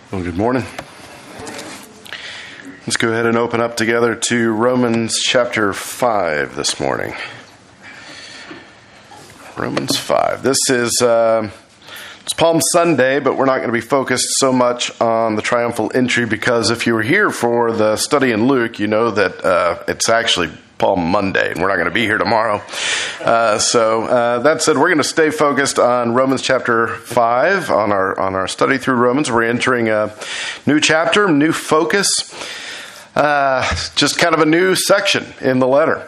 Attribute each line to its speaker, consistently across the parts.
Speaker 1: Well, good morning. Let's go ahead and open up together to Romans chapter 5 this morning. Romans 5. This is it's Palm Sunday, but we're not going to be focused so much on the triumphal entry because if you were here for the study in Luke, you know that it's actually Palm Monday, and we're not going to be here tomorrow. That said, we're going to stay focused on Romans chapter 5 on our study through Romans. We're entering a new chapter, new focus, just kind of a new section in the letter.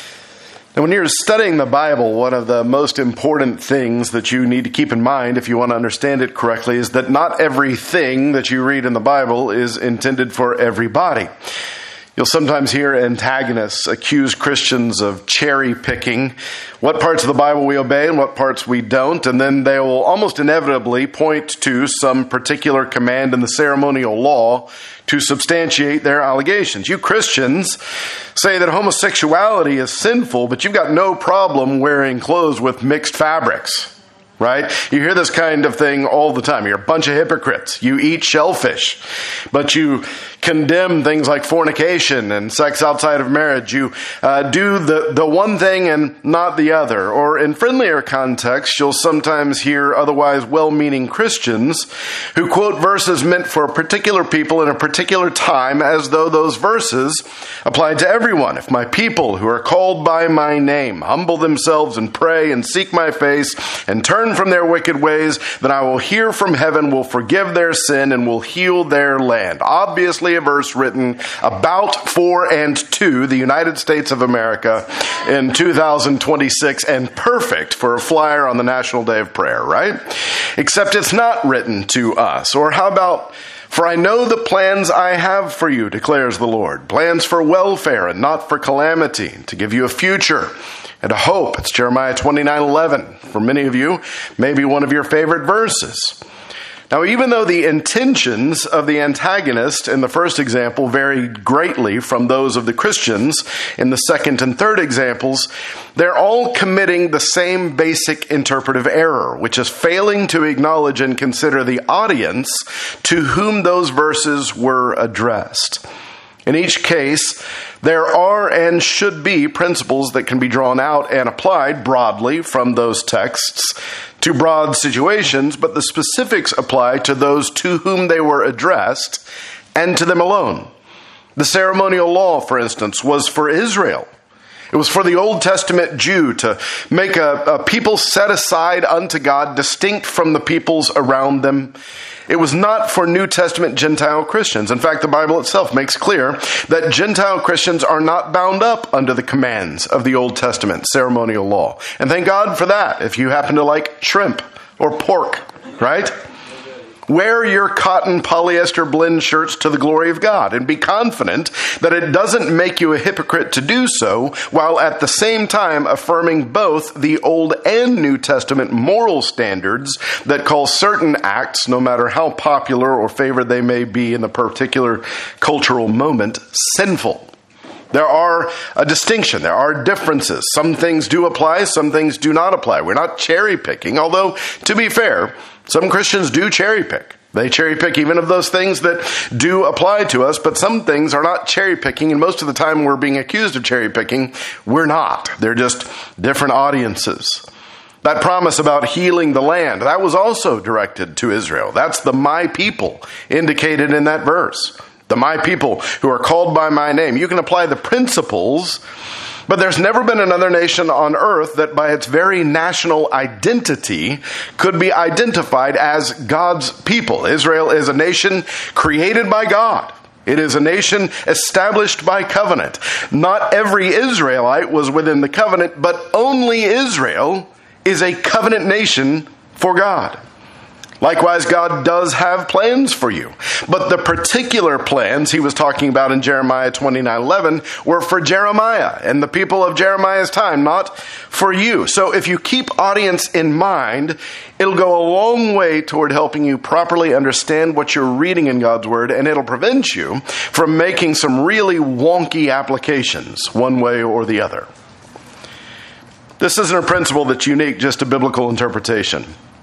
Speaker 1: And when you're studying the Bible, one of the most important things that you need to keep in mind if you want to understand it correctly is that not everything that you read in the Bible is intended for everybody. You'll sometimes hear antagonists accuse Christians of cherry picking what parts of the Bible we obey and what parts we don't, and then they will almost inevitably point to some particular command in the ceremonial law to substantiate their allegations. You Christians say that homosexuality is sinful, but you've got no problem wearing clothes with mixed fabrics. Right? You hear this kind of thing all the time. You're a bunch of hypocrites. You eat shellfish, but you condemn things like fornication and sex outside of marriage. You do the one thing and not the other. Or in friendlier contexts, you'll sometimes hear otherwise well-meaning Christians who quote verses meant for particular people in a particular time as though those verses applied to everyone. If my people who are called by my name humble themselves and pray and seek my face and turn from their wicked ways, then I will hear from heaven, will forgive their sin, and will heal their land. Obviously, a verse written about, for, and to the United States of America in 2026, and perfect for a flyer on the National Day of Prayer, right? Except it's not written to us. Or how about, for I know the plans I have for you, declares the Lord, plans for welfare and not for calamity, to give you a future and a hope. It's Jeremiah 29:11. For many of you, maybe one of your favorite verses. Now, even though the intentions of the antagonist in the first example vary greatly from those of the Christians in the second and third examples, they're all committing the same basic interpretive error, which is failing to acknowledge and consider the audience to whom those verses were addressed. In each case, there are and should be principles that can be drawn out and applied broadly from those texts to broad situations, but the specifics apply to those to whom they were addressed and to them alone. The ceremonial law, for instance, was for Israel. It was for the Old Testament Jew to make a people set aside unto God, distinct from the peoples around them. It was not for New Testament Gentile Christians. In fact, the Bible itself makes clear that Gentile Christians are not bound up under the commands of the Old Testament ceremonial law. And thank God for that, if you happen to like shrimp or pork, right? Wear your cotton polyester blend shirts to the glory of God and be confident that it doesn't make you a hypocrite to do so, while at the same time affirming both the Old and New Testament moral standards that call certain acts, no matter how popular or favored they may be in the particular cultural moment, sinful. There are a distinction. There are differences. Some things do apply, some things do not apply. We're not cherry picking, although, to be fair, some Christians do cherry pick. They cherry pick even of those things that do apply to us, but some things are not cherry picking, and most of the time we're being accused of cherry picking. We're not. They're just different audiences. That promise about healing the land, that was also directed to Israel. That's the my people indicated in that verse. The my people who are called by my name. You can apply the principles, but there's never been another nation on earth that by its very national identity could be identified as God's people. Israel is a nation created by God. It is a nation established by covenant. Not every Israelite was within the covenant, but only Israel is a covenant nation for God. Likewise, God does have plans for you. But the particular plans he was talking about in Jeremiah 29:11 were for Jeremiah and the people of Jeremiah's time, not for you. So if you keep audience in mind, it'll go a long way toward helping you properly understand what you're reading in God's Word, and it'll prevent you from making some really wonky applications one way or the other. This isn't a principle that's unique just to biblical interpretation.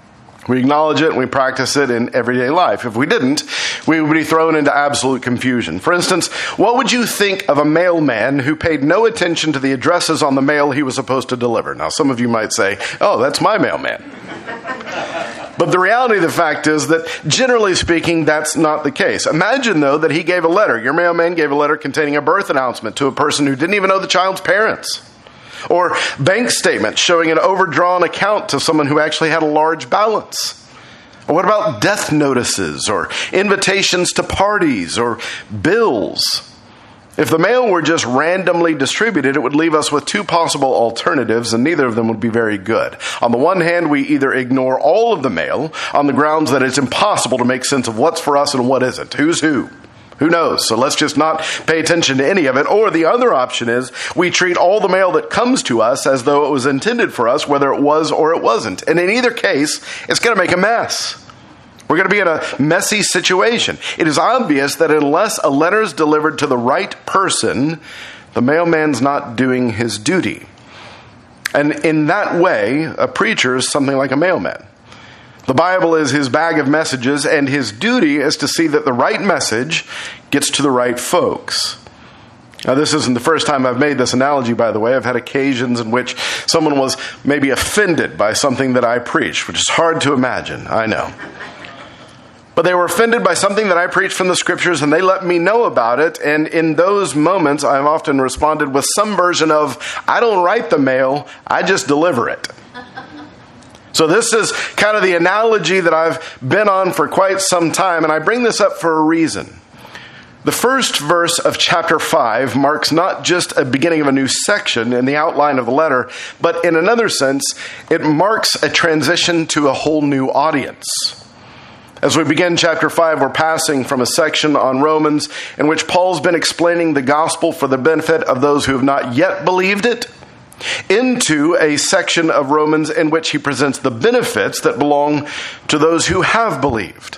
Speaker 1: We acknowledge it and we practice it in everyday life. If we didn't, we would be thrown into absolute confusion. For instance, what would you think of a mailman who paid no attention to the addresses on the mail he was supposed to deliver? Now, some of you might say, oh, that's my mailman. But the reality of the fact is that, generally speaking, that's not the case. Imagine, though, that he gave a letter. Your mailman gave a letter containing a birth announcement to a person who didn't even know the child's parents. Or bank statements showing an overdrawn account to someone who actually had a large balance. Or what about death notices or invitations to parties or bills? If the mail were just randomly distributed, it would leave us with two possible alternatives, and neither of them would be very good. On the one hand, we either ignore all of the mail on the grounds that it's impossible to make sense of what's for us and what isn't. Who's who? Who knows? So let's just not pay attention to any of it. Or the other option is we treat all the mail that comes to us as though it was intended for us, whether it was or it wasn't. And in either case, it's going to make a mess. We're going to be in a messy situation. It is obvious that unless a letter is delivered to the right person, the mailman's not doing his duty. And in that way, a preacher is something like a mailman. The Bible is his bag of messages, and his duty is to see that the right message gets to the right folks. Now, this isn't the first time I've made this analogy, by the way. I've had occasions in which someone was maybe offended by something that I preached, which is hard to imagine, I know. But they were offended by something that I preached from the Scriptures, and they let me know about it. And in those moments, I've often responded with some version of, I don't write the mail, I just deliver it. So this is kind of the analogy that I've been on for quite some time, and I bring this up for a reason. The first verse of chapter 5 marks not just a beginning of a new section in the outline of the letter, but in another sense, it marks a transition to a whole new audience. As we begin chapter 5, we're passing from a section on Romans in which Paul's been explaining the gospel for the benefit of those who have not yet believed it, into a section of Romans in which he presents the benefits that belong to those who have believed.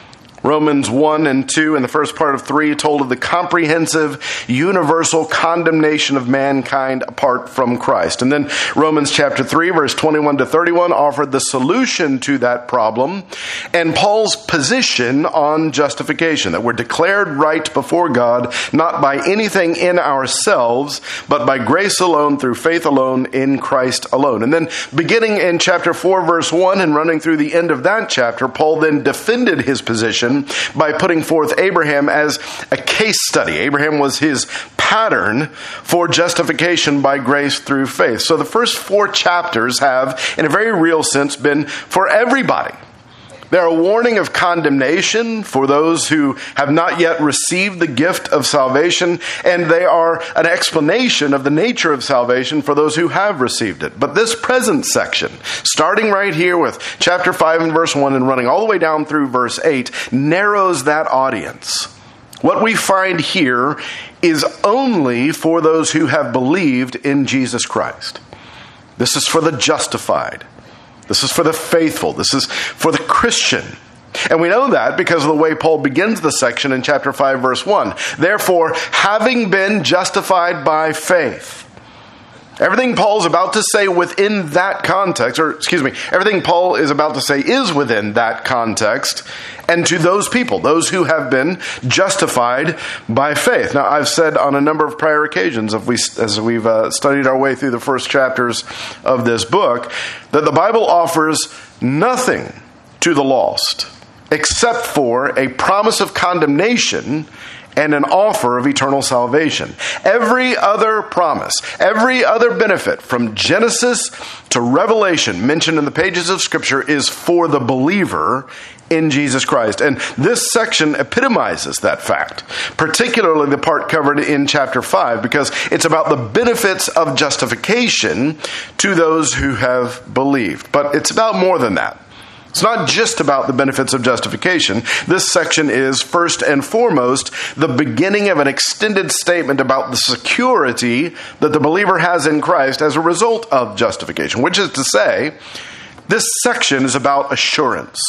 Speaker 1: Romans 1 and 2 and the first part of 3 told of the comprehensive, universal condemnation of mankind apart from Christ. And then Romans chapter 3, verse 21 to 31 offered the solution to that problem and Paul's position on justification, that we're declared right before God, not by anything in ourselves, but by grace alone, through faith alone, in Christ alone. And then beginning in chapter 4, verse 1 and running through the end of that chapter, Paul then defended his position by putting forth Abraham as a case study. Abraham was his pattern for justification by grace through faith. So the first 4 chapters have, in a very real sense, been for everybody. They're a warning of condemnation for those who have not yet received the gift of salvation, and they are an explanation of the nature of salvation for those who have received it. But this present section, starting right here with chapter 5 and verse 1 and running all the way down through verse 8, narrows that audience. What we find here is only for those who have believed in Jesus Christ. This is for the justified. This is for the faithful. This is for the Christian. And we know that because of the way Paul begins the section in chapter 5, verse 1. Therefore, having been justified by faith. Everything Paul's about to say within that context, everything Paul is about to say is within that context, and to those people, those who have been justified by faith. Now, I've said on a number of prior occasions, as we've studied our way through the first chapters of this book, that the Bible offers nothing to the lost except for a promise of condemnation and an offer of eternal salvation. Every other promise, every other benefit from Genesis to Revelation mentioned in the pages of Scripture is for the believer in Jesus Christ. And this section epitomizes that fact, particularly the part covered in chapter 5, because it's about the benefits of justification to those who have believed. But it's about more than that. It's not just about the benefits of justification. This section is, first and foremost, the beginning of an extended statement about the security that the believer has in Christ as a result of justification, which is to say, this section is about assurance.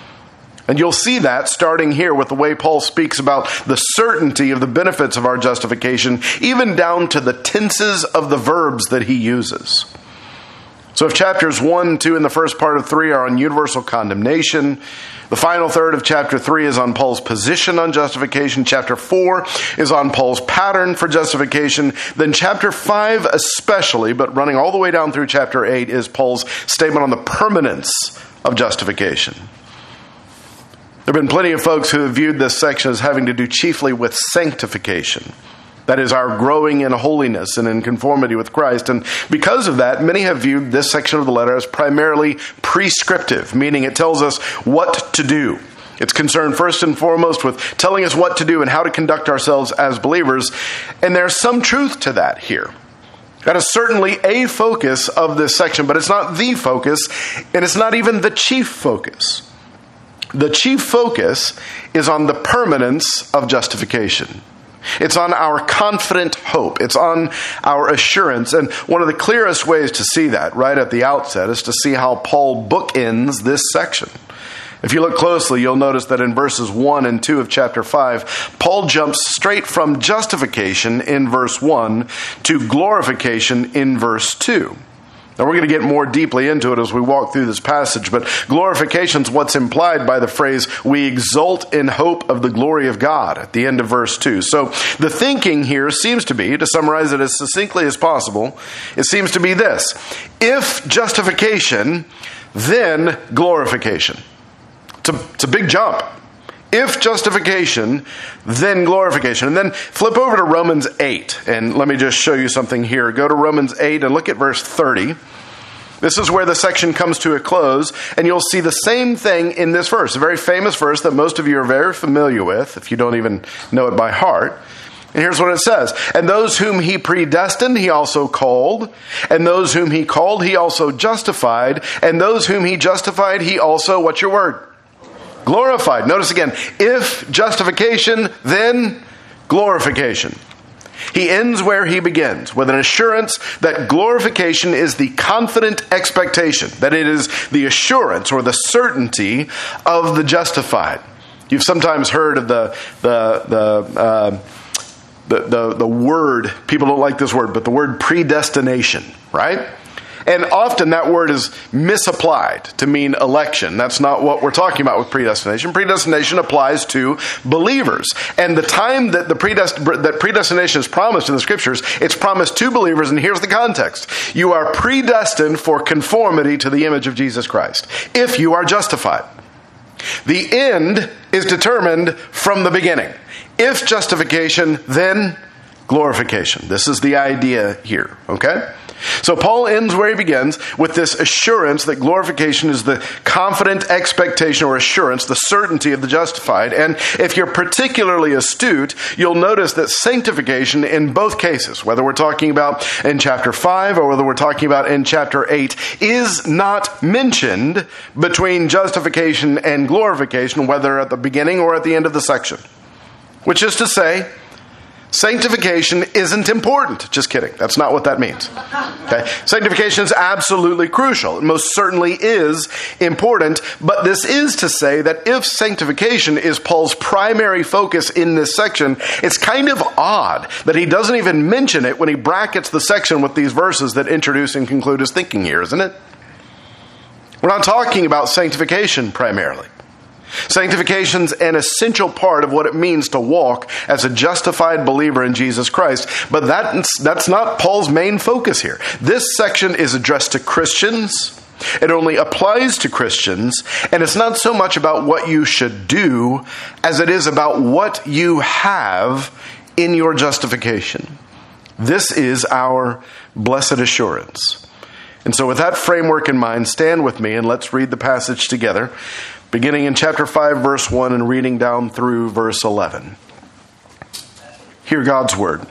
Speaker 1: And you'll see that starting here with the way Paul speaks about the certainty of the benefits of our justification, even down to the tenses of the verbs that he uses. So if chapters 1, 2, and the first part of 3 are on universal condemnation, the final third of chapter 3 is on Paul's position on justification, chapter 4 is on Paul's pattern for justification, then chapter 5 especially, but running all the way down through chapter 8, is Paul's statement on the permanence of justification. There have been plenty of folks who have viewed this section as having to do chiefly with sanctification. That is, our growing in holiness and in conformity with Christ. And because of that, many have viewed this section of the letter as primarily prescriptive, meaning it tells us what to do. It's concerned first and foremost with telling us what to do and how to conduct ourselves as believers. And there's some truth to that here. That is certainly a focus of this section, but it's not the focus, and it's not even the chief focus. The chief focus is on the permanence of justification. It's on our confident hope. It's on our assurance. And one of the clearest ways to see that right at the outset is to see how Paul bookends this section. If you look closely, you'll notice that in verses 1 and 2 of chapter 5, Paul jumps straight from justification in verse 1 to glorification in verse 2. Now, we're going to get more deeply into it as we walk through this passage, but glorification is what's implied by the phrase, we exult in hope of the glory of God, at the end of verse 2. So the thinking here seems to be, to summarize it as succinctly as possible, it seems to be this: if justification, then glorification. It's a big jump. If justification, then glorification. And then flip over to Romans 8. And let me just show you something here. Go to Romans 8 and look at verse 30. This is where the section comes to a close. And you'll see the same thing in this verse. A very famous verse that most of you are very familiar with, if you don't even know it by heart. And here's what it says. And those whom he predestined, he also called. And those whom he called, he also justified. And those whom he justified, he also, what's your word? Glorified. Notice again, if justification, then glorification. He ends where he begins, with an assurance that glorification is the confident expectation, that it is the assurance or the certainty of the justified. You've sometimes heard of the word, people don't like this word, but the word predestination, right? And often that word is misapplied to mean election. That's not what we're talking about with predestination. Predestination applies to believers. And the time that that predestination is promised in the Scriptures, it's promised to believers, and here's the context. You are predestined for conformity to the image of Jesus Christ, if you are justified. The end is determined from the beginning. If justification, then glorification. This is the idea here, okay? So Paul ends where he begins, with this assurance that glorification is the confident expectation or assurance, the certainty of the justified. And if you're particularly astute, you'll notice that sanctification in both cases, whether we're talking about in chapter 5 or whether we're talking about in chapter 8, is not mentioned between justification and glorification, whether at the beginning or at the end of the section. Which is to say, sanctification isn't important. Just kidding. That's not what that means. Okay? Sanctification is absolutely crucial. It most certainly is important. But this is to say that if sanctification is Paul's primary focus in this section, it's kind of odd that he doesn't even mention it when he brackets the section with these verses that introduce and conclude his thinking here, isn't it? We're not talking about sanctification primarily. Sanctification's an essential part of what it means to walk as a justified believer in Jesus Christ. But that's not Paul's main focus here. This section is addressed to Christians. It only applies to Christians. And it's not so much about what you should do as it is about what you have in your justification. This is our blessed assurance. And so with that framework in mind, stand with me and let's read the passage together, beginning in chapter 5, verse 1, and reading down through verse 11. Hear God's word.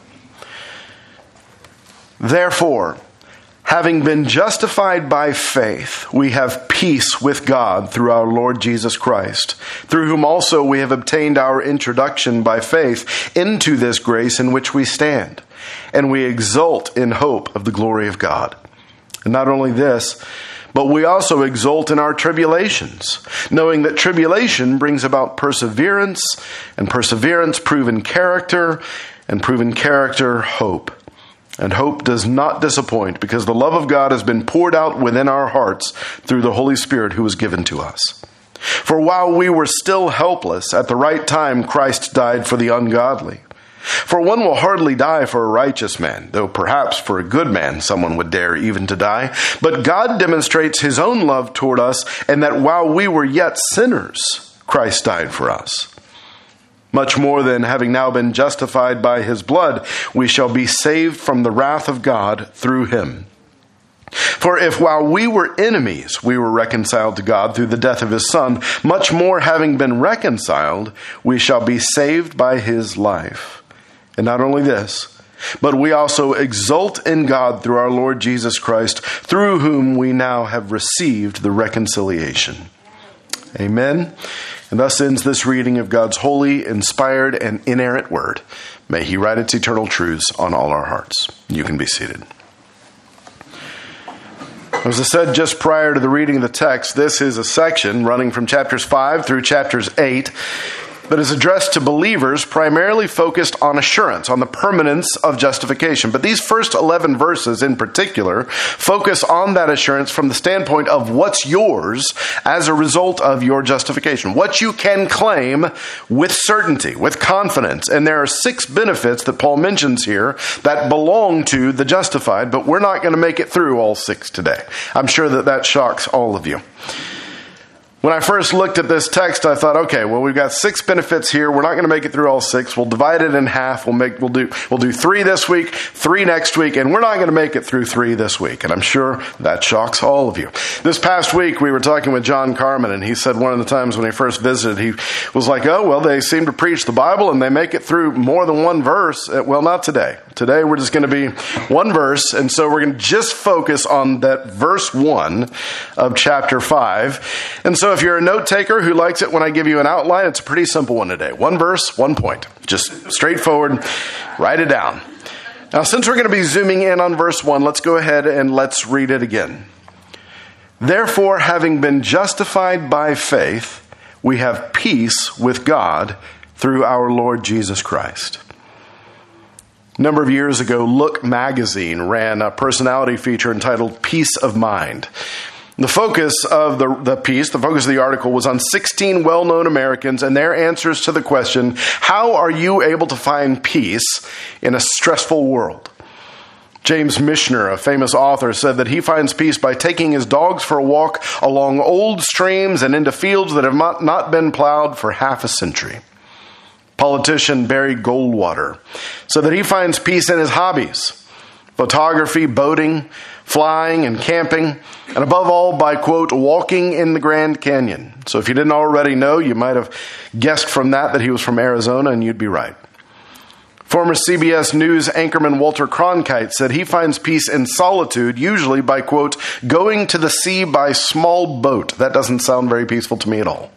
Speaker 1: Therefore, having been justified by faith, we have peace with God through our Lord Jesus Christ, through whom also we have obtained our introduction by faith into this grace in which we stand, and we exult in hope of the glory of God. And not only this, but we also exult in our tribulations, knowing that tribulation brings about perseverance, and perseverance proven character, and proven character hope. And hope does not disappoint, because the love of God has been poured out within our hearts through the Holy Spirit who was given to us. For while we were still helpless, at the right time Christ died for the ungodly. For one will hardly die for a righteous man, though perhaps for a good man someone would dare even to die. But God demonstrates his own love toward us, and that while we were yet sinners, Christ died for us. Much more than having now been justified by his blood, we shall be saved from the wrath of God through him. For if while we were enemies, we were reconciled to God through the death of his Son, much more having been reconciled, we shall be saved by his life. And not only this, but we also exult in God through our Lord Jesus Christ, through whom we now have received the reconciliation. Amen. And thus ends this reading of God's holy, inspired, and inerrant word. May he write its eternal truths on all our hearts. You can be seated. As I said just prior to the reading of the text, this is a section running from chapters 5 through chapters 8 that is addressed to believers, primarily focused on assurance, on the permanence of justification. But these first 11 verses in particular focus on that assurance from the standpoint of what's yours as a result of your justification, what you can claim with certainty, with confidence. And there are 6 benefits that Paul mentions here that belong to the justified, but we're not going to make it through all 6 today. I'm sure that shocks all of you. When I first looked at this text, I thought, okay, well, we've got 6 benefits here. We're not going to make it through all 6. We'll divide it in half. We'll do 3 this week, 3 next week, and we're not going to make it through 3 this week. And I'm sure that shocks all of you. This past week, we were talking with John Carmen, and he said one of the times when he first visited, he was like, oh, well, they seem to preach the Bible, and they make it through more than one verse. Well, not today. Today, we're just going to be one verse, and so we're going to just focus on that verse 1 of chapter 5. And so if you're a note taker who likes it when I give you an outline, it's a pretty simple one today. 1 verse, 1 point. Just straightforward, write it down. Now, since we're going to be zooming in on verse 1, let's go ahead and let's read it again. Therefore, having been justified by faith, we have peace with God through our Lord Jesus Christ. A number of years ago, Look magazine ran a personality feature entitled Peace of Mind. The focus of the piece, the focus of the article, was on 16 well-known Americans and their answers to the question, how are you able to find peace in a stressful world? James Michener, a famous author, said that he finds peace by taking his dogs for a walk along old streams and into fields that have not been plowed for half a century. Politician Barry Goldwater said that he finds peace in his hobbies, photography, boating, flying, and camping, and above all by, quote, walking in the Grand Canyon. So if you didn't already know, you might have guessed from that he was from Arizona, and you'd be right. Former CBS News anchorman Walter Cronkite said he finds peace in solitude, usually by, quote, going to the sea by small boat. That doesn't sound very peaceful to me at all.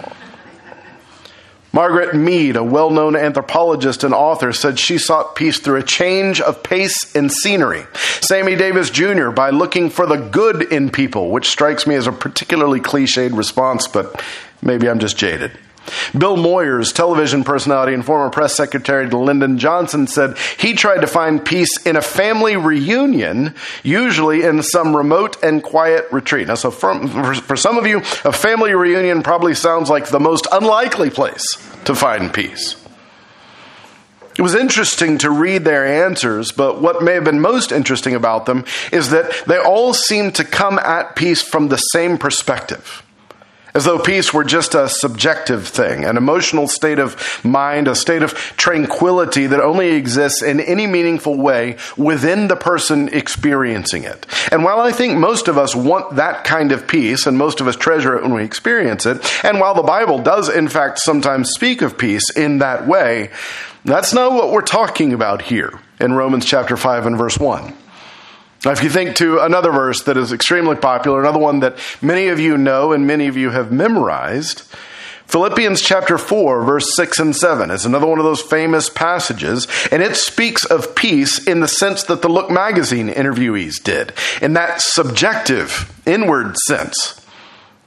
Speaker 1: Margaret Mead, a well-known anthropologist and author, said she sought peace through a change of pace and scenery. Sammy Davis Jr. by looking for the good in people, which strikes me as a particularly cliched response, but maybe I'm just jaded. Bill Moyers, television personality and former press secretary to Lyndon Johnson, said he tried to find peace in a family reunion, usually in some remote and quiet retreat. Now, so for some of you, a family reunion probably sounds like the most unlikely place to find peace. It was interesting to read their answers, but what may have been most interesting about them is that they all seemed to come at peace from the same perspective. As though peace were just a subjective thing, an emotional state of mind, a state of tranquility that only exists in any meaningful way within the person experiencing it. And while I think most of us want that kind of peace, and most of us treasure it when we experience it, and while the Bible does in fact sometimes speak of peace in that way, that's not what we're talking about here in Romans chapter 5 and verse 1. Now, if you think to another verse that is extremely popular, another one that many of you know and many of you have memorized, Philippians chapter 4, verse 6 and 7 is another one of those famous passages, and it speaks of peace in the sense that the Look magazine interviewees did, in that subjective, inward sense.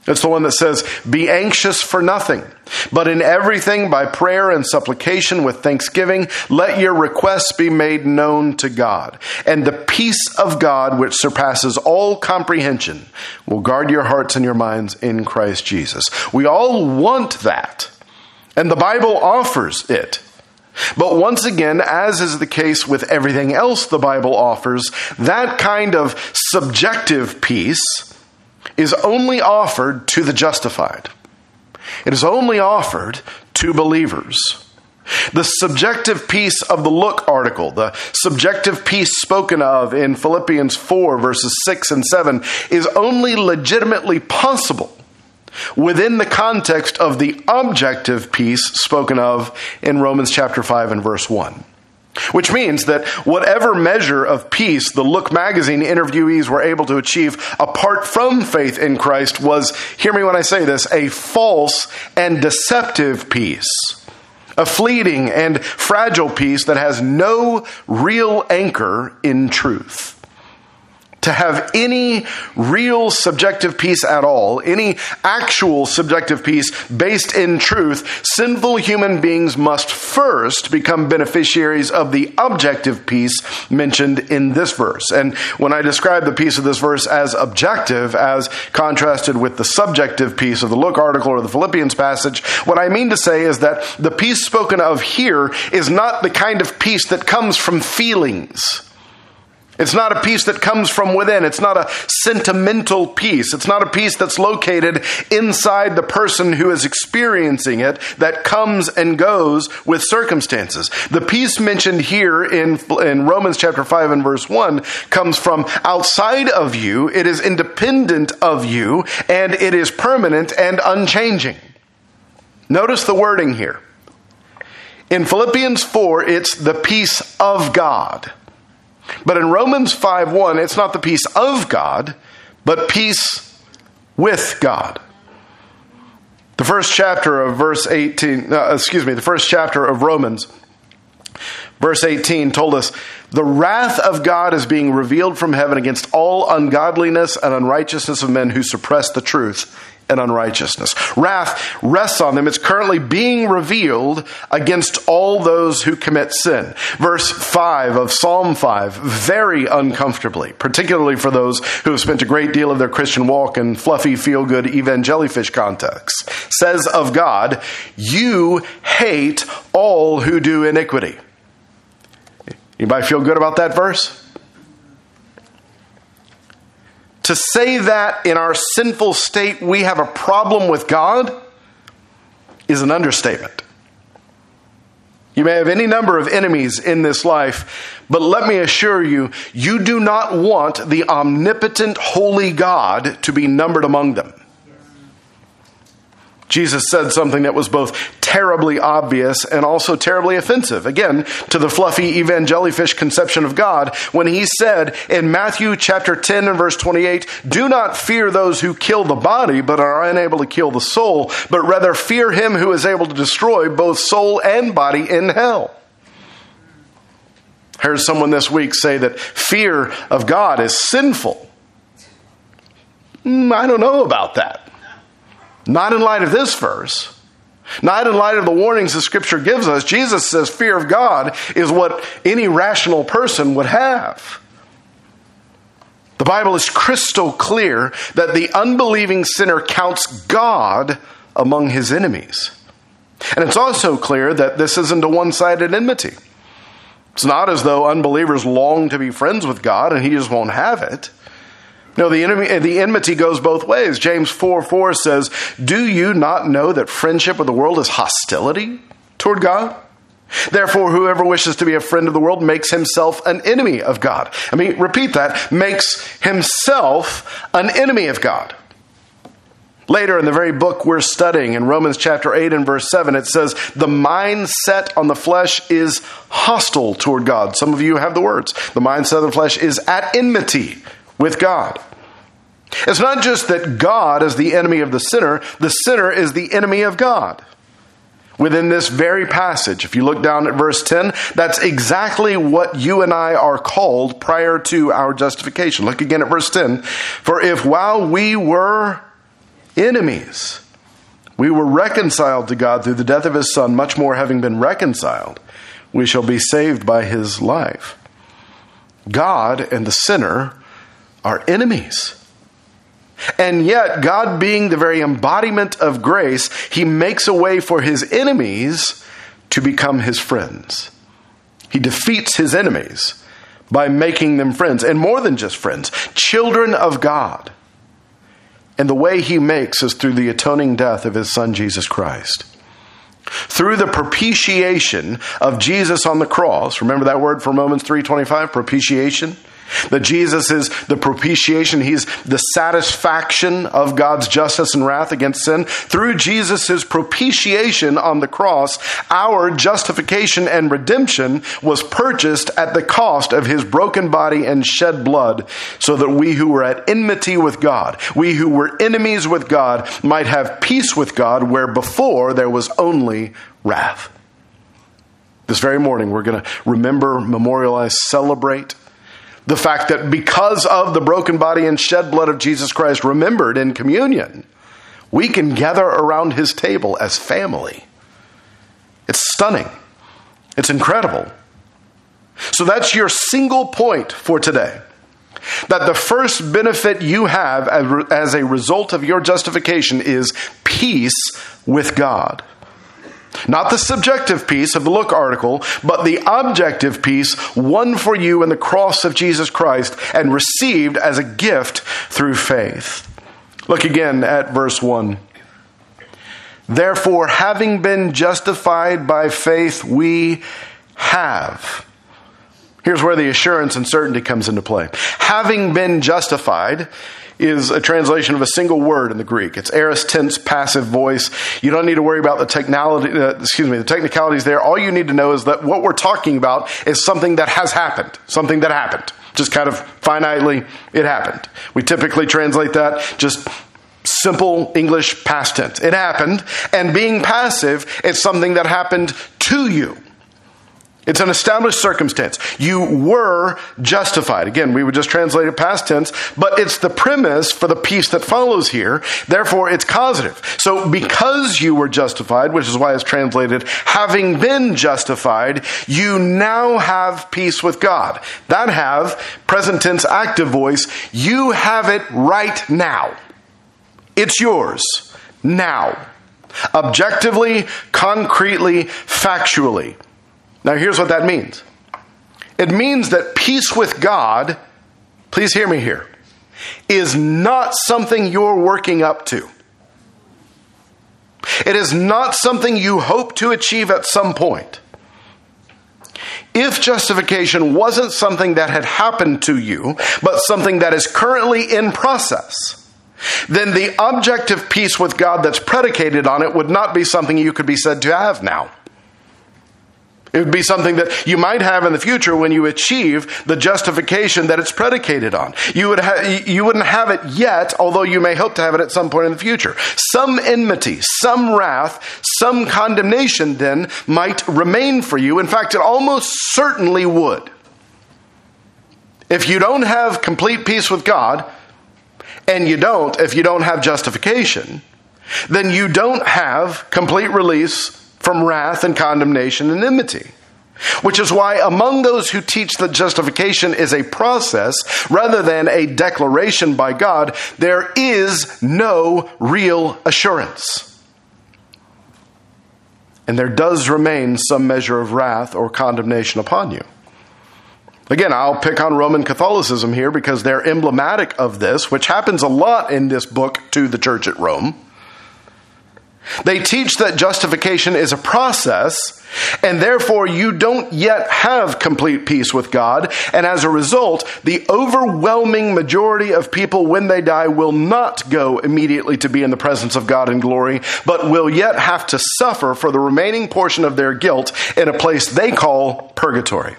Speaker 1: It's the one that says, be anxious for nothing, but in everything by prayer and supplication with thanksgiving, let your requests be made known to God. And the peace of God, which surpasses all comprehension, will guard your hearts and your minds in Christ Jesus. We all want that, and the Bible offers it. But once again, as is the case with everything else the Bible offers, that kind of subjective peace is only offered to the justified. It is only offered to believers. The subjective peace of the look article, the subjective peace spoken of in Philippians 4 verses 6 and 7, is only legitimately possible within the context of the objective peace spoken of in Romans chapter 5 and verse 1. Which means that whatever measure of peace the Look magazine interviewees were able to achieve apart from faith in Christ was, hear me when I say this, a false and deceptive peace. A fleeting and fragile peace that has no real anchor in truth. To have any real subjective peace at all, any actual subjective peace based in truth, sinful human beings must first become beneficiaries of the objective peace mentioned in this verse. And when I describe the peace of this verse as objective, as contrasted with the subjective peace of the Look article or the Philippians passage, what I mean to say is that the peace spoken of here is not the kind of peace that comes from feelings. It's not a peace that comes from within. It's not a sentimental peace. It's not a peace that's located inside the person who is experiencing it that comes and goes with circumstances. The peace mentioned here in Romans chapter 5 and verse 1 comes from outside of you. It is independent of you, and it is permanent and unchanging. Notice the wording here. In Philippians 4, it's the peace of God. But in Romans 5:1, it's not the peace of God, but peace with God. The first chapter of the first chapter of Romans, verse 18 told us, the wrath of God is being revealed from heaven against all ungodliness and unrighteousness of men who suppress the truth and unrighteousness. Wrath rests on them. It's currently being revealed against all those who commit sin. Verse 5 of Psalm 5, very uncomfortably, particularly for those who have spent a great deal of their Christian walk in fluffy, feel-good evangelifish contexts, says of God, you hate all who do iniquity. Anybody feel good about that verse? To say that in our sinful state we have a problem with God is an understatement. You may have any number of enemies in this life, but let me assure you, you do not want the omnipotent, holy God to be numbered among them. Jesus said something that was both terribly obvious and also terribly offensive, again, to the fluffy evangelifish conception of God, when he said in Matthew chapter 10 and verse 28, do not fear those who kill the body but are unable to kill the soul, but rather fear him who is able to destroy both soul and body in hell. I heard someone this week say that fear of God is sinful. I don't know about that. Not in light of this verse. Not in light of the warnings the Scripture gives us. Jesus says fear of God is what any rational person would have. The Bible is crystal clear that the unbelieving sinner counts God among his enemies. And it's also clear that this isn't a one-sided enmity. It's not as though unbelievers long to be friends with God and he just won't have it. No, the enmity goes both ways. James 4:4 says, do you not know that friendship with the world is hostility toward God? Therefore, whoever wishes to be a friend of the world makes himself an enemy of God. I mean, repeat that, makes himself an enemy of God. Later in the very book we're studying, in Romans chapter 8 and verse 7, it says, the mind set on the flesh is hostile toward God. Some of you have the words. The mind set on the flesh is at enmity with God. It's not just that God is the enemy of the sinner is the enemy of God. Within this very passage, if you look down at verse 10, that's exactly what you and I are called prior to our justification. Look again at verse 10. For if while we were enemies. We were reconciled to God through the death of his Son. Much more, having been reconciled, we shall be saved by his life. God and the sinner are enemies. And yet, God being the very embodiment of grace, he makes a way for his enemies to become his friends. He defeats his enemies by making them friends, and more than just friends, children of God. And the way he makes is through the atoning death of his Son, Jesus Christ. Through the propitiation of Jesus on the cross. Remember that word from Romans 3:25, propitiation? That Jesus is the propitiation. He's the satisfaction of God's justice and wrath against sin. Through Jesus' propitiation on the cross, our justification and redemption was purchased at the cost of his broken body and shed blood, so that we who were at enmity with God, we who were enemies with God, might have peace with God, where before there was only wrath. This very morning, we're going to remember, memorialize, celebrate the fact that because of the broken body and shed blood of Jesus Christ remembered in communion, we can gather around his table as family. It's stunning. It's incredible. So that's your single point for today. That the first benefit you have as a result of your justification is peace with God. Not the subjective peace of the Look article, but the objective peace won for you in the cross of Jesus Christ and received as a gift through faith. Look again at verse 1. Therefore, having been justified by faith, we have. Here's where the assurance and certainty comes into play. Having been justified is a translation of a single word in the Greek. It's aorist tense, passive voice. You don't need to worry about the technicalities there. All you need to know is that what we're talking about is something that has happened. Something that happened. Just kind of finitely, it happened. We typically translate that just simple English past tense. It happened. And being passive, it's something that happened to you. It's an established circumstance. You were justified. Again, we would just translate it past tense, but it's the premise for the piece that follows here. Therefore, it's causative. So because you were justified, which is why it's translated, having been justified, you now have peace with God. That have, present tense active voice, you have it right now. It's yours now. Objectively, concretely, factually. Now here's what that means. It means that peace with God, please hear me here, is not something you're working up to. It is not something you hope to achieve at some point. If justification wasn't something that had happened to you, but something that is currently in process, then the objective peace with God that's predicated on it would not be something you could be said to have now. It would be something that you might have in the future when you achieve the justification that it's predicated on. You wouldn't have it yet, although you may hope to have it at some point in the future. Some enmity, some wrath, some condemnation then might remain for you. In fact, it almost certainly would. If you don't have complete peace with God, and if you don't have justification, then you don't have complete release from wrath and condemnation and enmity. Which is why among those who teach that justification is a process rather than a declaration by God, there is no real assurance. And there does remain some measure of wrath or condemnation upon you. Again, I'll pick on Roman Catholicism here because they're emblematic of this, which happens a lot in this book to the church at Rome. They teach that justification is a process, and therefore you don't yet have complete peace with God, and as a result, the overwhelming majority of people when they die will not go immediately to be in the presence of God in glory, but will yet have to suffer for the remaining portion of their guilt in a place they call purgatory.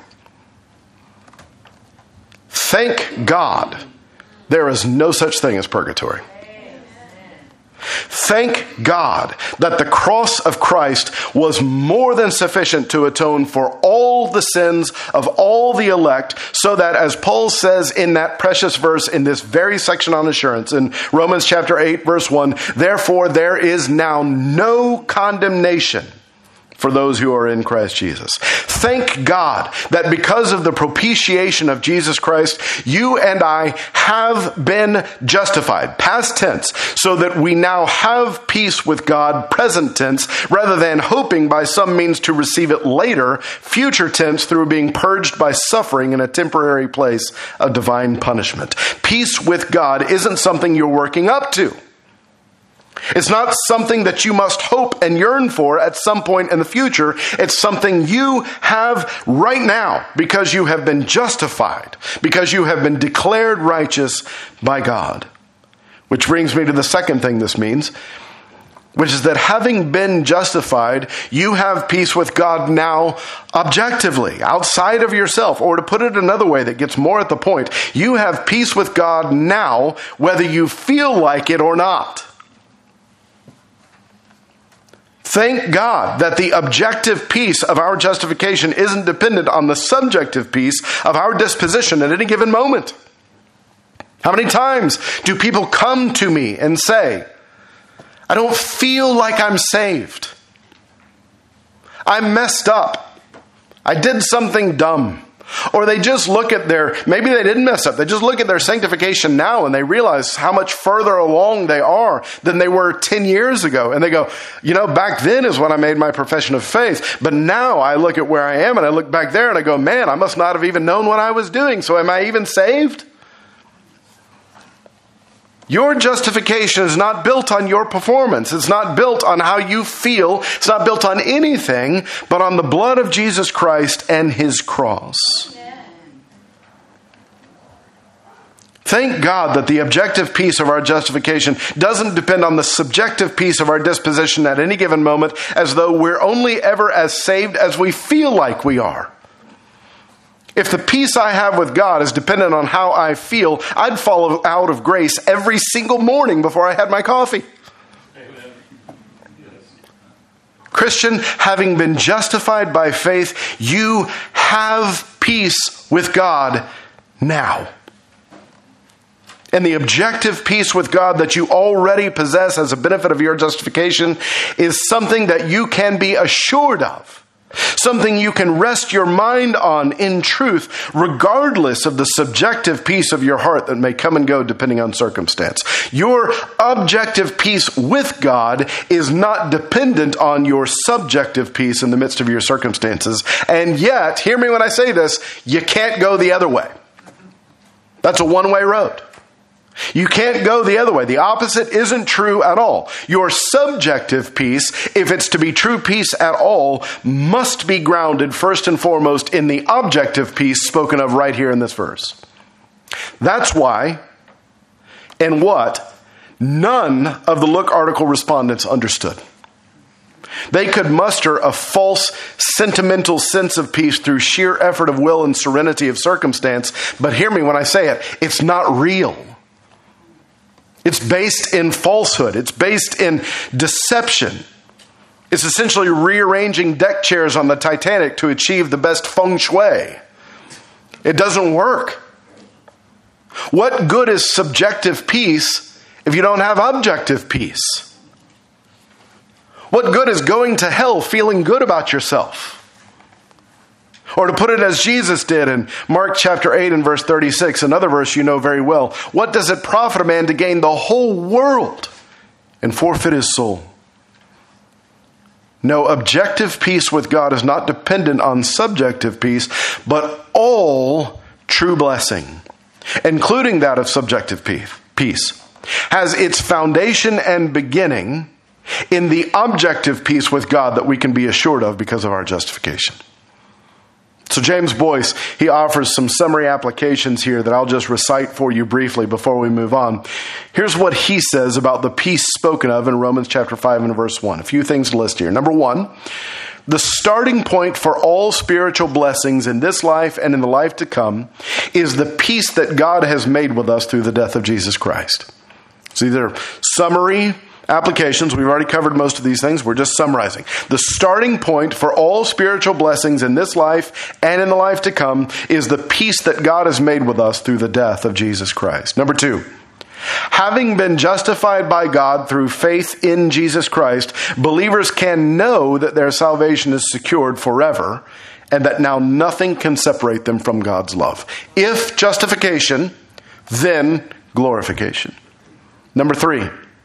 Speaker 1: Thank God there is no such thing as purgatory. Thank God that the cross of Christ was more than sufficient to atone for all the sins of all the elect, so that, as Paul says in that precious verse in this very section on assurance, in Romans chapter 8, verse 1, therefore there is now no condemnation for those who are in Christ Jesus. Thank God that because of the propitiation of Jesus Christ, you and I have been justified, past tense, so that we now have peace with God, present tense, rather than hoping by some means to receive it later, future tense, through being purged by suffering in a temporary place of divine punishment. Peace with God isn't something you're working up to. It's not something that you must hope and yearn for at some point in the future. It's something you have right now because you have been justified, because you have been declared righteous by God. Which brings me to the second thing this means, which is that having been justified, you have peace with God now objectively, outside of yourself. Or to put it another way that gets more at the point, you have peace with God now whether you feel like it or not. Thank God that the objective peace of our justification isn't dependent on the subjective peace of our disposition at any given moment. How many times do people come to me and say, I don't feel like I'm saved. I'm messed up. I did something dumb. Or they just look at maybe they didn't mess up. They just look at their sanctification now and they realize how much further along they are than they were 10 years ago. And they go, back then is when I made my profession of faith. But now I look at where I am and I look back there and I go, man, I must not have even known what I was doing. So am I even saved? Your justification is not built on your performance. It's not built on how you feel. It's not built on anything but on the blood of Jesus Christ and His cross. Thank God that the objective peace of our justification doesn't depend on the subjective peace of our disposition at any given moment, as though we're only ever as saved as we feel like we are. If the peace I have with God is dependent on how I feel, I'd fall out of grace every single morning before I had my coffee. Amen. Yes. Christian, having been justified by faith, you have peace with God now. And the objective peace with God that you already possess as a benefit of your justification is something that you can be assured of. Something you can rest your mind on in truth, regardless of the subjective peace of your heart that may come and go depending on circumstance. Your objective peace with God is not dependent on your subjective peace in the midst of your circumstances. And yet, hear me when I say this, you can't go the other way. That's a one-way road. You can't go the other way. The opposite isn't true at all. Your subjective peace, if it's to be true peace at all, must be grounded first and foremost in the objective peace spoken of right here in this verse. That's why, and what, none of the Look article respondents understood. They could muster a false, sentimental sense of peace through sheer effort of will and serenity of circumstance, but hear me when I say it, it's not real. It's based in falsehood. It's based in deception. It's essentially rearranging deck chairs on the Titanic to achieve the best feng shui. It doesn't work. What good is subjective peace if you don't have objective peace? What good is going to hell feeling good about yourself? Or to put it as Jesus did in Mark chapter 8 and verse 36, another verse you know very well. What does it profit a man to gain the whole world and forfeit his soul? No, objective peace with God is not dependent on subjective peace, but all true blessing, including that of subjective peace, has its foundation and beginning in the objective peace with God that we can be assured of because of our justification. So James Boyce, he offers some summary applications here that I'll just recite for you briefly before we move on. Here's what he says about the peace spoken of in Romans chapter 5 and verse 1. A few things to list here. Number one, the starting point for all spiritual blessings in this life and in the life to come is the peace that God has made with us through the death of Jesus Christ. It's either summary Applications, we've already covered most of these things. We're just summarizing. The starting point for all spiritual blessings in this life and in the life to come is the peace that God has made with us through the death of Jesus Christ. Number 2, having been justified by God through faith in Jesus Christ, believers can know that their salvation is secured forever and that now nothing can separate them from God's love. If justification, then glorification. Number 3,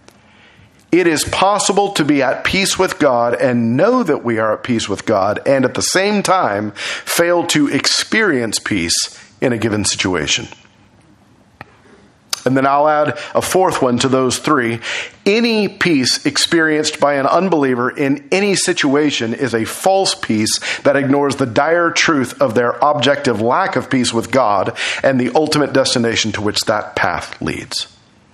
Speaker 1: it is possible to be at peace with God and know that we are at peace with God and at the same time fail to experience peace in a given situation. And then I'll add a 4th one to those 3. Any peace experienced by an unbeliever in any situation is a false peace that ignores the dire truth of their objective lack of peace with God and the ultimate destination to which that path leads.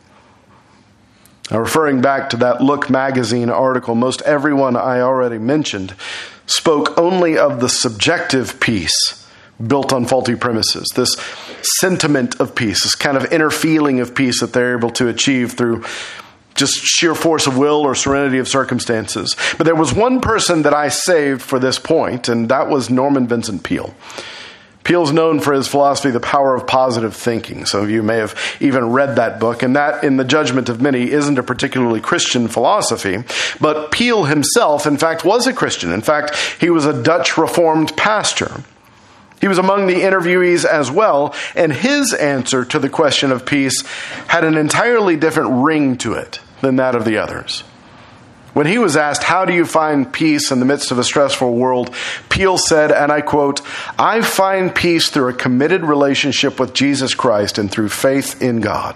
Speaker 1: Now, referring back to that Look magazine article, most everyone I already mentioned spoke only of the subjective peace built on faulty premises, this sentiment of peace, this kind of inner feeling of peace that they're able to achieve through just sheer force of will or serenity of circumstances. But there was one person that I saved for this point, and that was Norman Vincent Peale. Peale's known for his philosophy, The Power of Positive Thinking. Some of you may have even read that book, and that, in the judgment of many, isn't a particularly Christian philosophy. But Peale himself, in fact, was a Christian. In fact, he was a Dutch Reformed pastor. He was among the interviewees as well, and his answer to the question of peace had an entirely different ring to it than that of the others. When he was asked, how do you find peace in the midst of a stressful world, Peale said, and I quote, "I find peace through a committed relationship with Jesus Christ and through faith in God.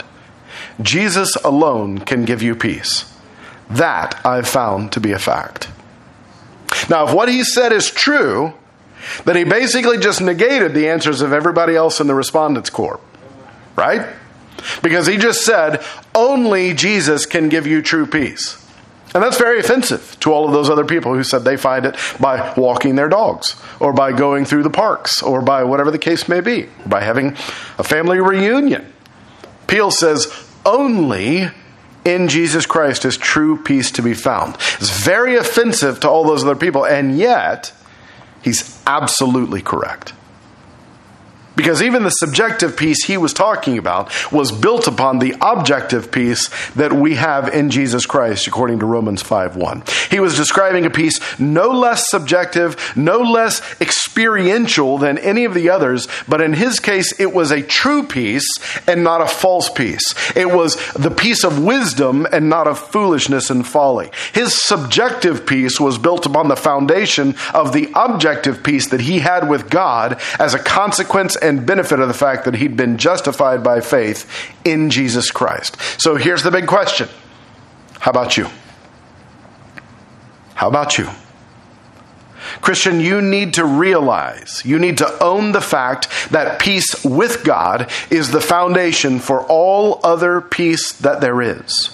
Speaker 1: Jesus alone can give you peace. That I've found to be a fact." Now, if what he said is true, then he basically just negated the answers of everybody else in the respondents' corps, right? Because he just said, only Jesus can give you true peace. And that's very offensive to all of those other people who said they find it by walking their dogs, or by going through the parks, or by whatever the case may be, by having a family reunion. Peale says, only in Jesus Christ is true peace to be found. It's very offensive to all those other people, and yet he's absolutely correct. Because even the subjective peace he was talking about was built upon the objective peace that we have in Jesus Christ, according to Romans 5:1. He was describing a peace no less subjective, no less experiential than any of the others, but in his case, it was a true peace and not a false peace. It was the peace of wisdom and not of foolishness and folly. His subjective peace was built upon the foundation of the objective peace that he had with God as a consequence and benefit of the fact that he'd been justified by faith in Jesus Christ. So here's the big question. How about you? How about you? Christian, you need to realize, you need to own the fact that peace with God is the foundation for all other peace that there is.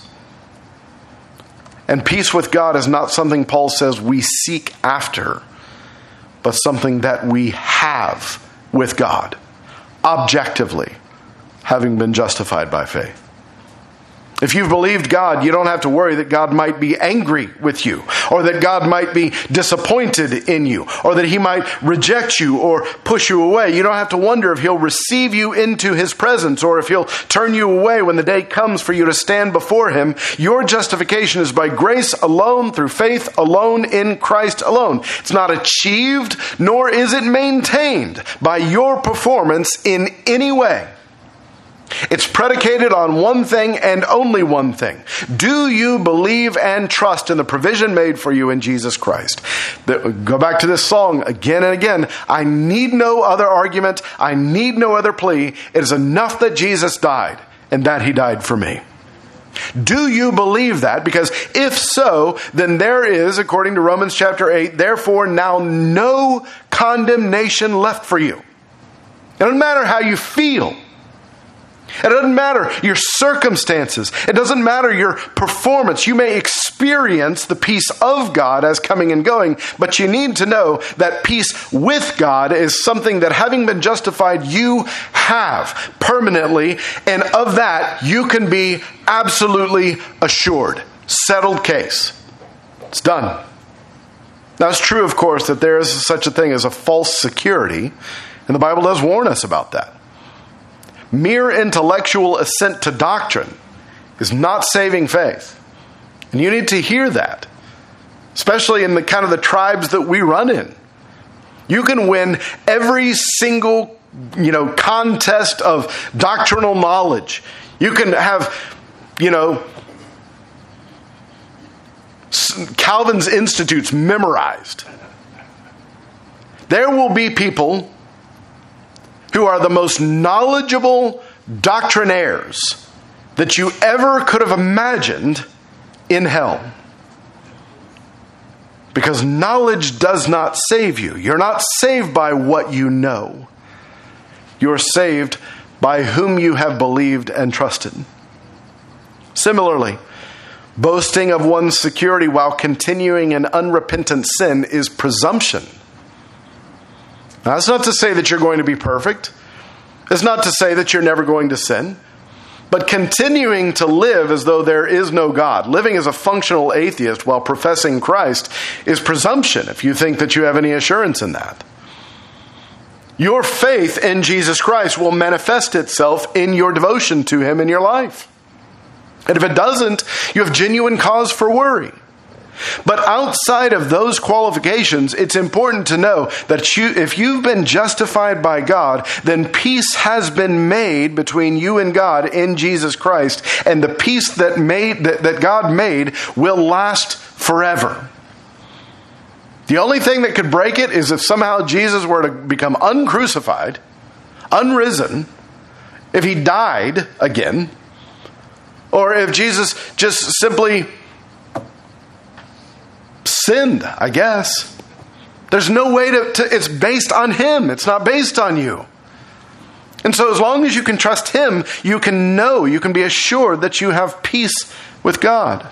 Speaker 1: And peace with God is not something Paul says we seek after, but something that we have with God, objectively, having been justified by faith. If you've believed God, you don't have to worry that God might be angry with you, or that God might be disappointed in you, or that he might reject you or push you away. You don't have to wonder if he'll receive you into his presence, or if he'll turn you away when the day comes for you to stand before him. Your justification is by grace alone, through faith alone, in Christ alone. It's not achieved, nor is it maintained by your performance in any way. It's predicated on one thing and only one thing. Do you believe and trust in the provision made for you in Jesus Christ? Go back to this song again and again. I need no other argument. I need no other plea. It is enough that Jesus died, and that he died for me. Do you believe that? Because if so, then there is, according to Romans chapter 8, therefore now no condemnation left for you. It doesn't matter how you feel. It doesn't matter your circumstances. It doesn't matter your performance. You may experience the peace of God as coming and going, but you need to know that peace with God is something that, having been justified, you have permanently, and of that you can be absolutely assured. settled case. It's done. Now, it's true, of course, that there is such a thing as a false security, and the Bible does warn us about that. Mere intellectual assent to doctrine is not saving faith. And you need to hear that, especially in the kind of the tribes that we run in. You can win every single, contest of doctrinal knowledge. You can have, Calvin's Institutes memorized. There will be people who are the most knowledgeable doctrinaires that you ever could have imagined in hell. Because knowledge does not save you. You're not saved by what you know. You're saved by whom you have believed and trusted. Similarly, boasting of one's security while continuing in unrepentant sin is presumption. Now, that's not to say that you're going to be perfect. It's not to say that you're never going to sin. But continuing to live as though there is no God, living as a functional atheist while professing Christ, is presumption if you think that you have any assurance in that. Your faith in Jesus Christ will manifest itself in your devotion to Him in your life. And if it doesn't, you have genuine cause for worry. But outside of those qualifications, it's important to know that if you've been justified by God, then peace has been made between you and God in Jesus Christ. And the peace that God made will last forever. The only thing that could break it is if somehow Jesus were to become uncrucified, unrisen, if He died again, or if Jesus just simply sinned, I guess. There's no way to it's based on Him. It's not based on you. And so as long as you can trust Him, you can be assured that you have peace with God.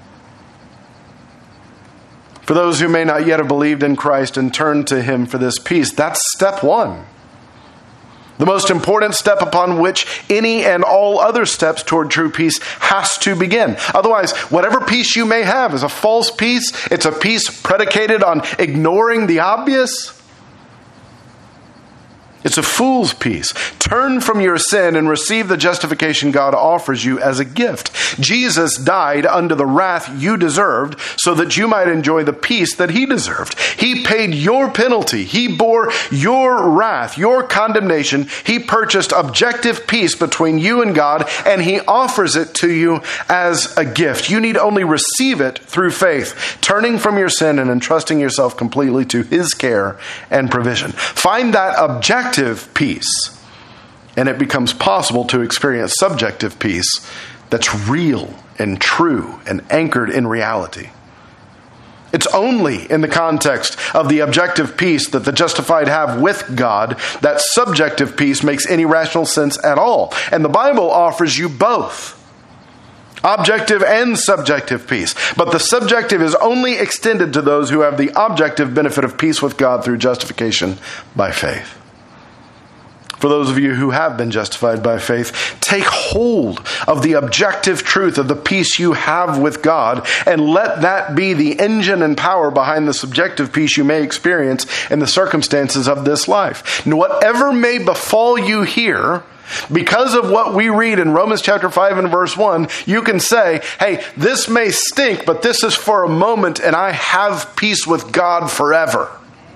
Speaker 1: For those who may not yet have believed in Christ and turned to Him for this peace, that's step one. The most important step upon which any and all other steps toward true peace has to begin. Otherwise, whatever peace you may have is a false peace. It's a peace predicated on ignoring the obvious. It's a fool's peace. Turn from your sin and receive the justification God offers you as a gift. Jesus died under the wrath you deserved so that you might enjoy the peace that He deserved. He paid your penalty. He bore your wrath, your condemnation. He purchased objective peace between you and God, and He offers it to you as a gift. You need only receive it through faith, turning from your sin and entrusting yourself completely to His care and provision. Find that objective peace, and it becomes possible to experience subjective peace that's real and true and anchored in reality. It's only in the context of the objective peace that the justified have with God that subjective peace makes any rational sense at all. And the Bible offers you both. Objective and subjective peace. But the subjective is only extended to those who have the objective benefit of peace with God through justification by faith. For those of you who have been justified by faith, take hold of the objective truth of the peace you have with God, and let that be the engine and power behind the subjective peace you may experience in the circumstances of this life. And whatever may befall you here, because of what we read in Romans chapter 5 and verse 1, you can say, hey, this may stink, but this is for a moment, and I have peace with God forever.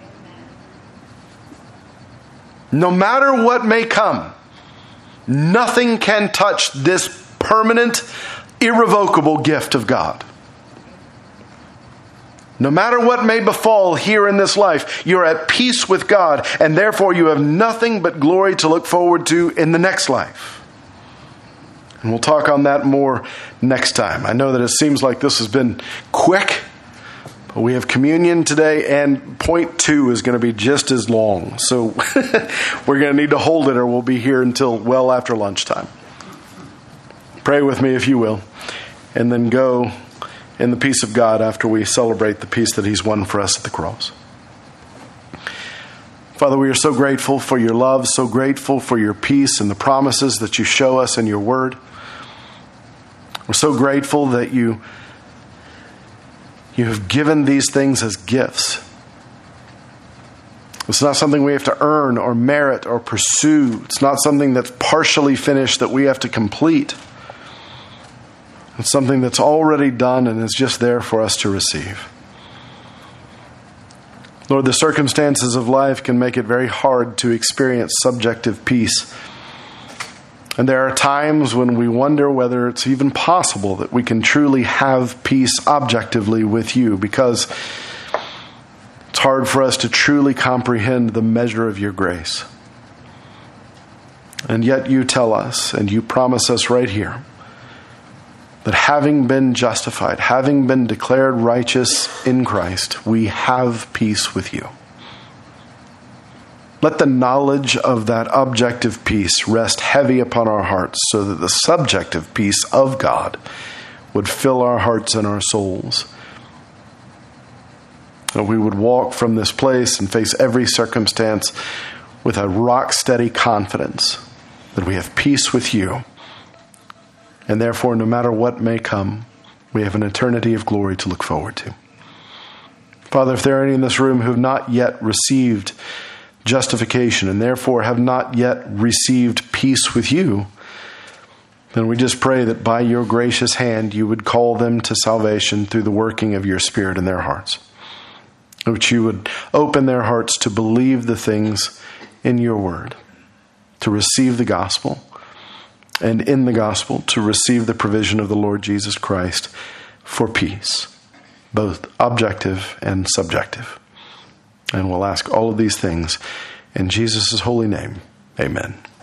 Speaker 1: No matter what may come, nothing can touch this permanent, irrevocable gift of God. No matter what may befall here in this life, you're at peace with God, and therefore you have nothing but glory to look forward to in the next life. And we'll talk on that more next time. I know that it seems like this has been quick. We have communion today, and point 2 is going to be just as long. So we're going to need to hold it, or we'll be here until well after lunchtime. Pray with me if you will, and then go in the peace of God after we celebrate the peace that He's won for us at the cross. Father, we are so grateful for your love, so grateful for your peace and the promises that you show us in your word. We're so grateful that you You have given these things as gifts. It's not something we have to earn or merit or pursue. It's not something that's partially finished that we have to complete. It's something that's already done and is just there for us to receive. Lord, the circumstances of life can make it very hard to experience subjective peace. And there are times when we wonder whether it's even possible that we can truly have peace objectively with you, because it's hard for us to truly comprehend the measure of your grace. And yet you tell us, and you promise us right here, that having been justified, having been declared righteous in Christ, we have peace with you. Let the knowledge of that objective peace rest heavy upon our hearts, so that the subjective peace of God would fill our hearts and our souls. That we would walk from this place and face every circumstance with a rock-steady confidence that we have peace with you. And therefore, no matter what may come, we have an eternity of glory to look forward to. Father, if there are any in this room who have not yet received justification and therefore have not yet received peace with you, then we just pray that by your gracious hand you would call them to salvation through the working of your Spirit in their hearts. That you would open their hearts to believe the things in your word, to receive the gospel, and in the gospel to receive the provision of the Lord Jesus Christ for peace, both objective and subjective. And we'll ask all of these things in Jesus' holy name. Amen.